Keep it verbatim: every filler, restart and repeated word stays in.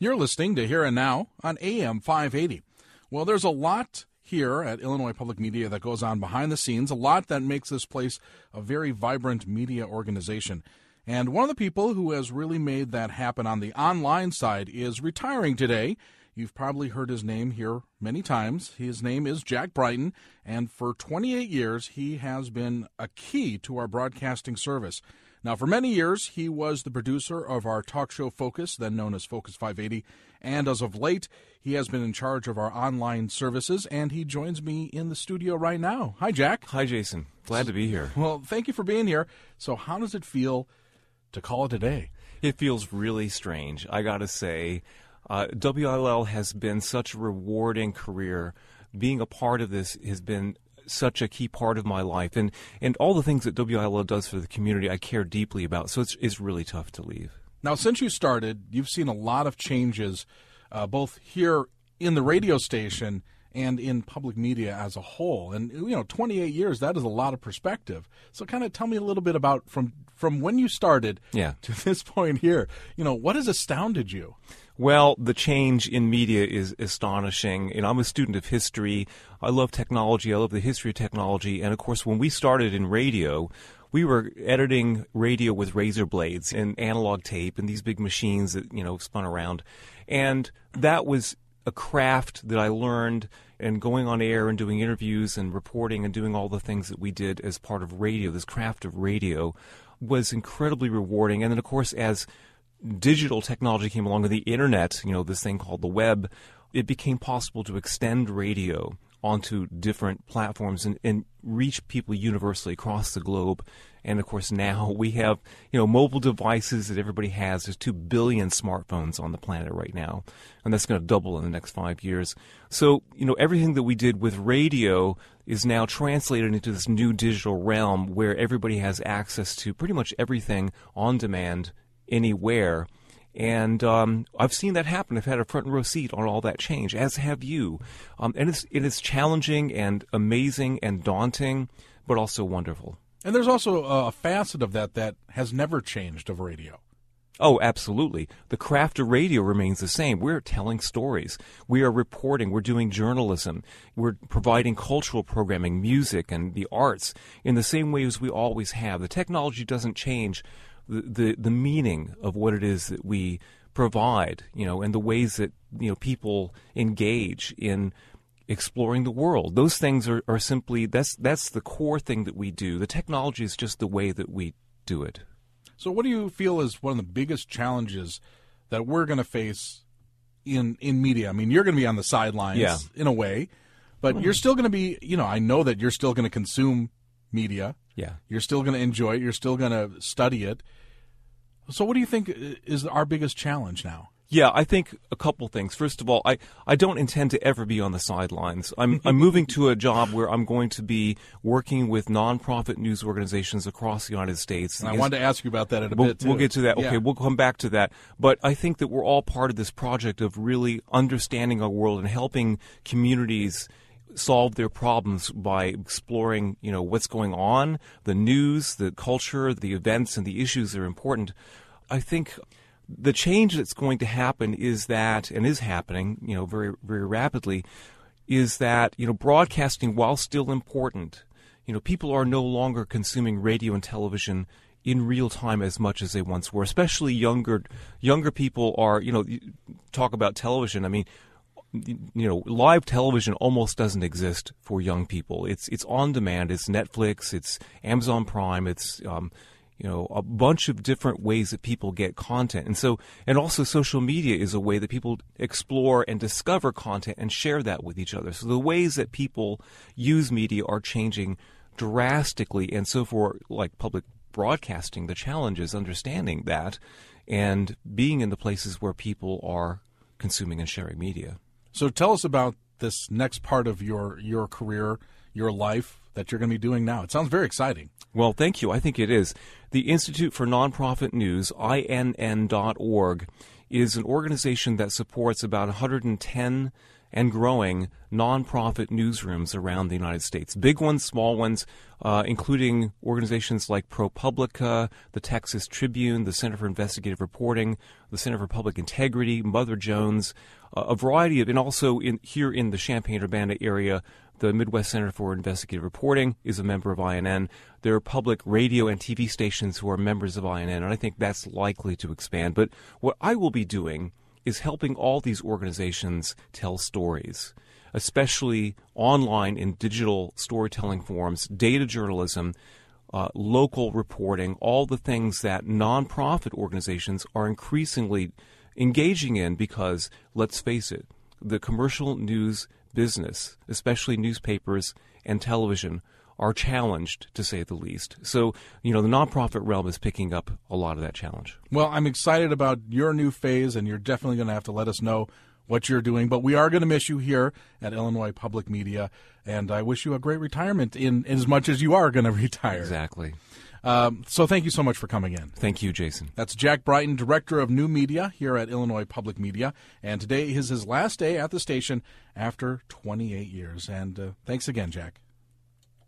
You're listening to Here and Now on A M five eighty. Well, there's a lot here at Illinois Public Media that goes on behind the scenes, a lot that makes this place a very vibrant media organization. And one of the people who has really made that happen on the online side is retiring today. You've probably heard his name here many times. His name is Jack Brighton, and for twenty-eight years, he has been a key to our broadcasting service. Now, for many years, he was the producer of our talk show Focus, then known as Focus five eighty, and as of late, he has been in charge of our online services, and he joins me in the studio right now. Hi, Jack. Hi, Jason. Glad to be here. Well, thank you for being here. So how does it feel to call it a day? It feels really strange, I got to say. Uh, W I L L has been such a rewarding career. Being a part of this has been such a key part of my life. And, and all the things that W I L L does for the community, I care deeply about. So it's, it's really tough to leave. Now, since you started, you've seen a lot of changes, uh, both here in the radio station and in public media as a whole. And, you know, twenty-eight years, that is a lot of perspective. So kind of tell me a little bit about from, from when you started yeah. to this point here. You know, what has astounded you? Well, the change in media is astonishing. And I'm a student of history. I love technology. I love the history of technology. And, of course, when we started in radio, we were editing radio with razor blades and analog tape and these big machines that, you know, spun around. And that was a craft that I learned, and going on air and doing interviews and reporting and doing all the things that we did as part of radio, this craft of radio, was incredibly rewarding. And then, of course, as digital technology came along with the internet, you know, this thing called the web, it became possible to extend radio onto different platforms and, and reach people universally across the globe. And, of course, now we have, you know, mobile devices that everybody has. There's two billion smartphones on the planet right now, and that's going to double in the next five years. So, you know, everything that we did with radio is now translated into this new digital realm where everybody has access to pretty much everything on demand, anywhere. And um, I've seen that happen. I've had a front row seat on all that change, as have you. Um, and it's, it is challenging and amazing and daunting, but also wonderful. And there's also a facet of that that has never changed of radio. Oh, absolutely. The craft of radio remains the same. We're telling stories. We are reporting. We're doing journalism. We're providing cultural programming, music, and the arts in the same way as we always have. The technology doesn't change the, the, the meaning of what it is that we provide, you know, and the ways that, you know, people engage in exploring the world. Those things are, are simply, that's that's the core thing that we do. The technology is just the way that we do it. So what do you feel is one of the biggest challenges that we're going to face in, in media? I mean, you're going to be on the sidelines yeah. in a way, but you're still going to be, you know, I know that you're still going to consume media. Yeah. You're still going to enjoy it. You're still going to study it. So what do you think is our biggest challenge now? Yeah, I think a couple things. First of all, I, I don't intend to ever be on the sidelines. I'm I'm moving to a job where I'm going to be working with nonprofit news organizations across the United States. And I wanted to ask you about that in a we'll, bit, too. We'll get to that. Yeah. Okay, we'll come back to that. But I think that we're all part of this project of really understanding our world and helping communities solve their problems by exploring, you know, what's going on, the news, the culture, the events, and the issues that are important. I think the change that's going to happen is that, and is happening, you know, very, very rapidly, is that, you know, broadcasting, while still important, you know, people are no longer consuming radio and television in real time as much as they once were. Especially younger, younger people are, you know, talk about television. I mean, you know, live television almost doesn't exist for young people. It's it's on demand. It's Netflix. It's Amazon Prime. It's um, you know, a bunch of different ways that people get content. And so, and also social media is a way that people explore and discover content and share that with each other. So the ways that people use media are changing drastically. And so for like public broadcasting, the challenge is understanding that and being in the places where people are consuming and sharing media. So tell us about this next part of your, your career, your life that you're going to be doing now. It sounds very exciting. Well, thank you. I think it is. The Institute for Nonprofit News, I N N dot org, is an organization that supports about one hundred ten and growing nonprofit newsrooms around the United States. Big ones, small ones, uh, including organizations like ProPublica, the Texas Tribune, the Center for Investigative Reporting, the Center for Public Integrity, Mother Jones, uh, a variety of, and also in, here in the Champaign-Urbana area, the Midwest Center for Investigative Reporting is a member of I N N. There are public radio and T V stations who are members of I N N, and I think that's likely to expand. But what I will be doing is helping all these organizations tell stories, especially online in digital storytelling forms, data journalism, uh, local reporting, all the things that nonprofit organizations are increasingly engaging in because, let's face it, the commercial news business, especially newspapers and television, are challenged, to say the least. So, you know, the nonprofit realm is picking up a lot of that challenge. Well, I'm excited about your new phase, and you're definitely going to have to let us know what you're doing. But we are going to miss you here at Illinois Public Media, and I wish you a great retirement in, in as much as you are going to retire. Exactly. Um, so thank you so much for coming in. Thank you, Jason. That's Jack Brighton, Director of New Media here at Illinois Public Media. And today is his last day at the station after twenty-eight years. And uh, thanks again, Jack.